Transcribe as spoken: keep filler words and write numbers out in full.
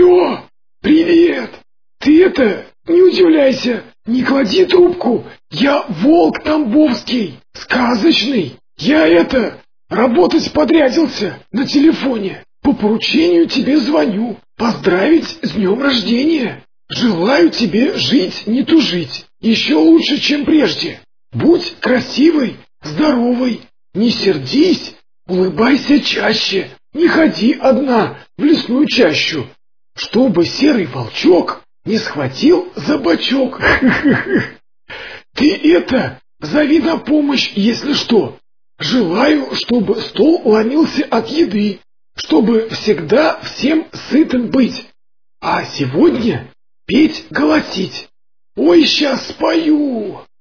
Алло, привет! Ты это, не удивляйся, не клади трубку. Я Волк Тамбовский, сказочный. Я это, работать подрядился на телефоне. По поручению тебе звоню. Поздравить с днем рождения. Желаю тебе жить, не тужить. Еще лучше, чем прежде. Будь красивой, здоровой. Не сердись, улыбайся чаще. Не ходи одна в лесную чащу. Чтобы серый волчок не схватил за бочок. Ты это, зови на помощь, если что. Желаю, чтобы стол ломился от еды, чтобы всегда всем сытым быть. А сегодня петь, голосить. Ой, сейчас спою.